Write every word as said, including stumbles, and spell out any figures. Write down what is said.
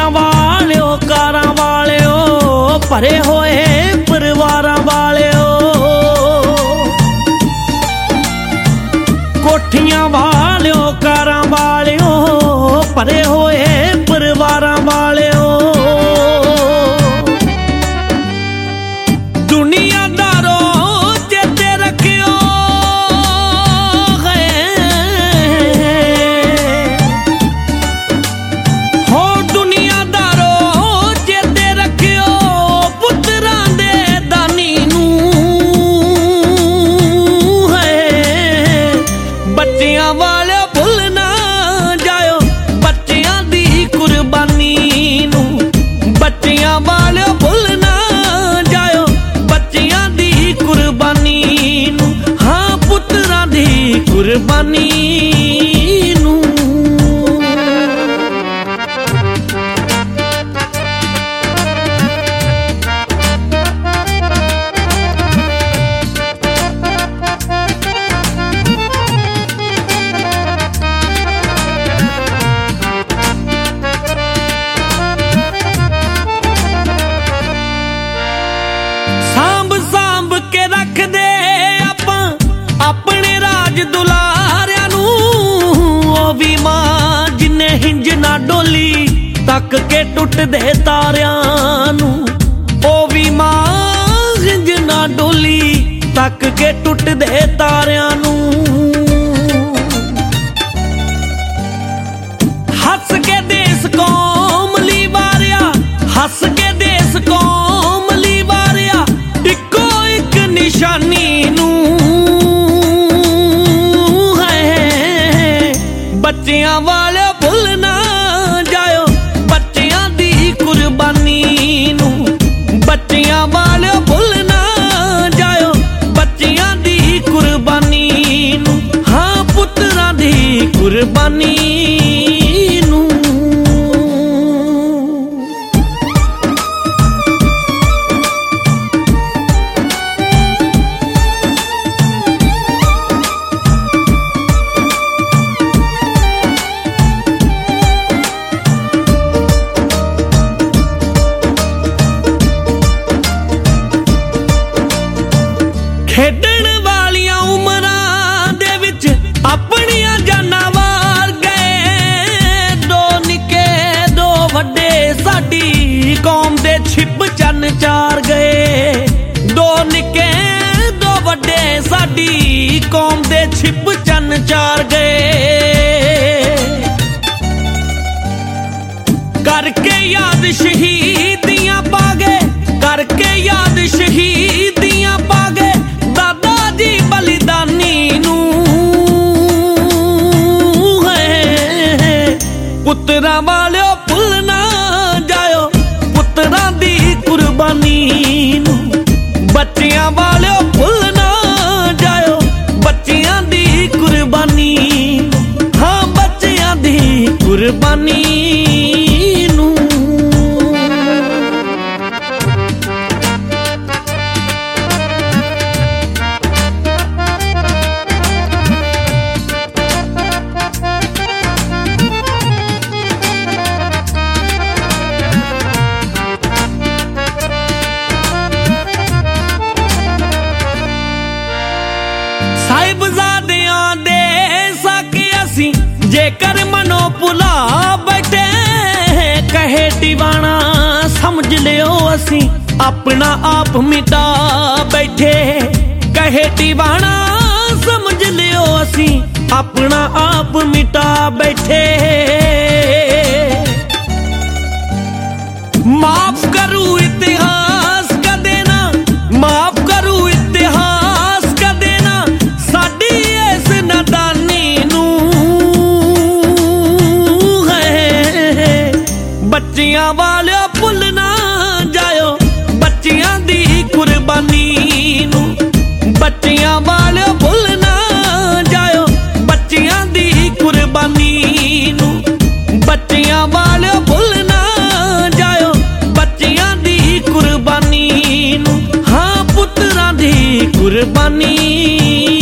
कोठियां वालिओ कारां वालिओ भरे होए परिवारां वालिओ कोठियां वालिओ कारां वालिओ भरे होए परिवारां वालिओ दुनियादारो चेते रखियो है हो दुनियादारो चेते रखियो पुत्रां दे दानी नूं है बच्चियां वाले भुल ना जाओ बच्चियां दी कुर्बानी नूं बच्चियां वाले भुल ना जाओ बच्चियां दी कुर्बानी नूं हाँ पुत्रां दी कुर्बानी नूं सांभ सांभ के रख दे आपां अपने राज दुलारियां नूं ओ वी मां जिन्ने हिंज ना डोली तक के टुट दे तारियां नूं ओ वी मां हिंज ना डोली तक के टुट दे तारियां नूं हस के देस कौम ली वारिया हस के देस कौम ली वारिया इको एक निशानी नूं है बच्चियां वाले भुल ना जाओ बच्चियां दी कुर्बानी नूं बच्चियां वाले भुल ना जाओ बच्चियां दी कुर्बानी नूं हाँ पुत्रां दी कुर्बानी नूं खेडण वालियां उमरां दे विच अपनियां जानां वार गए दो निके दो वड्डे साडी कौम दे छिप चन्न चार गए दो निके दो वड्डे साडी कौम दे छिप चन्न चार गए करके याद शहीदियां पागे करके याद शहीदियां पागे दादा जी बलिदानी नूं है पुत्रां वालिओ भुल ना जाओ पुत्रां दी कुर्बानी नूं बच्चियां वालिओ भुल ना जाओ बच्चियां दी कुर्बानी नूं हाँ बच्चियां दी कुर्बानी नूं साहिबजादियां दे साके असी जेकर मनो भुला बैठे कहे दीवाना समझ लियो असी अपना आप मिटा बैठे कहे दीवाना समझ लियो असी अपना आप मिटा बैठे माफ करूं इतिहास का देना माफ करूं इतिहास का देना साडी इस नादानी नूं है बच्चियां वाले भुल ना जाओ बच्चियां दी कुर्बानी नूं बच्चियां वाले भुल ना जाओ बच्चियां दी कुर्बानी नूं बच्चियां वाले भुल ना जाओ बच्चियां दी कुर्बानी नूं हाँ पुत्रां दी कुर्बानी